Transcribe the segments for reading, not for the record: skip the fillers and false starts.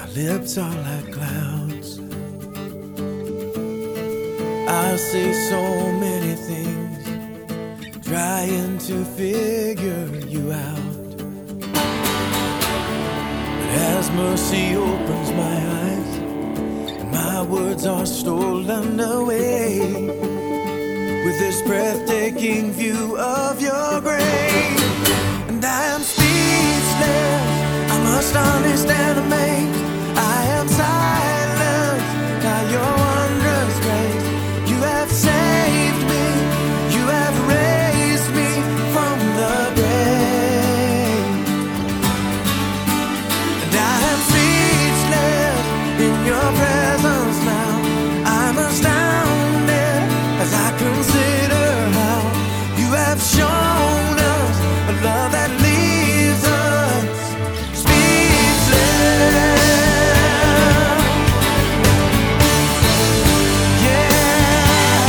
My lips are like clouds. I say so many things, trying to figure you out. But as mercy opens my eyes, and my words are stolen away, with this breathtaking view of your grave, and I am speechless. I must understand amazed. I am silenced by your wondrous grace. You have saved me. You have raised me from the grave, and I am speechless in your presence now. I'm astounded as I consider how you have shown us a love that leaves us speechless. Yeah.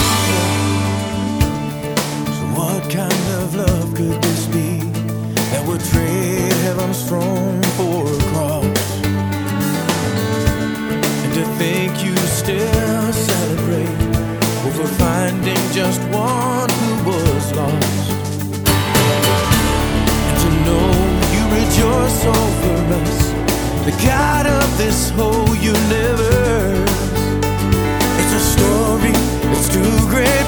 So what kind of love could this be that would trade heaven's throne for a cross? And to think you still celebrate over finding just one who was lost, and to know you rejoice over us, the God of this whole universe. It's a story that's too great